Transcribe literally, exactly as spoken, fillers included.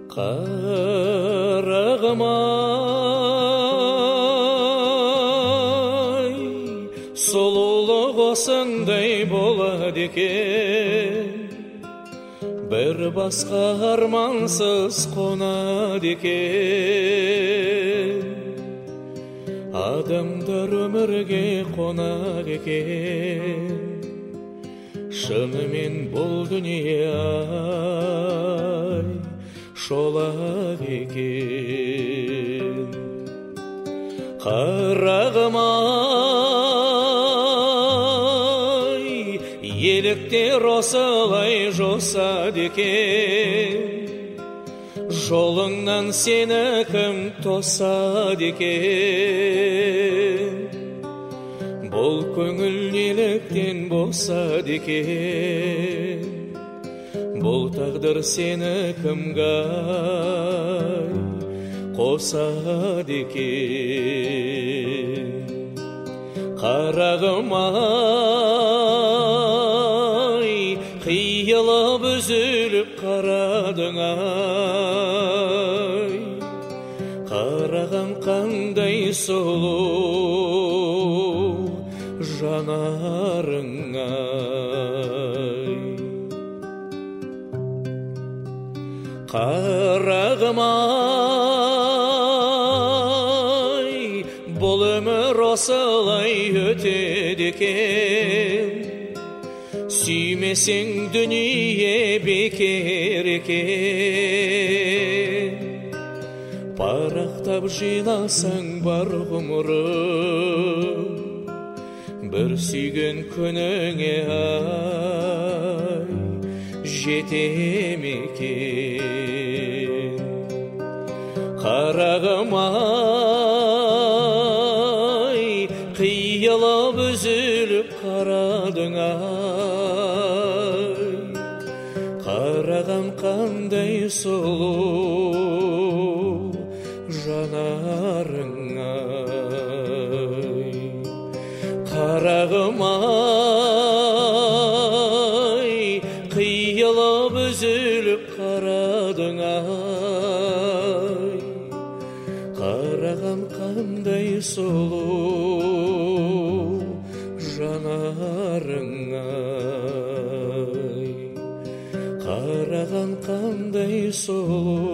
Қарағым ай, сұлулық осындай болады екен, бір басқа армансыз қонады екен. Адамдар өмірге қонақ екен, шынымен бұл дүние ай шолақ екен. Қарағым ай, еліктер осылай жосады екен, жолыңнан сені кім тосады екен. Бұл көңіл неліктен босады екен, бұл тағдыр сені кімге қосады екен. Қарағым ай, қиылып үзіліп қарадың ай, қарағым қандай сұлу жанарың ай. Қарағым ай, бұл өмір осылай өтеді екен, сүймесең дүние бекер екен. Парақтап жинасаң бар ғұмырың, бір сүйген күніңе ай жете ме екен. Қарағым ай, қиылып үзіліп қарадың ай, қарағым қандай сұлу жанарың ай. Қарағым ай, қиылып үзіліп қарадың ай, қарағым қандай сұлу жанарың ай. Қарағым қандай сұлу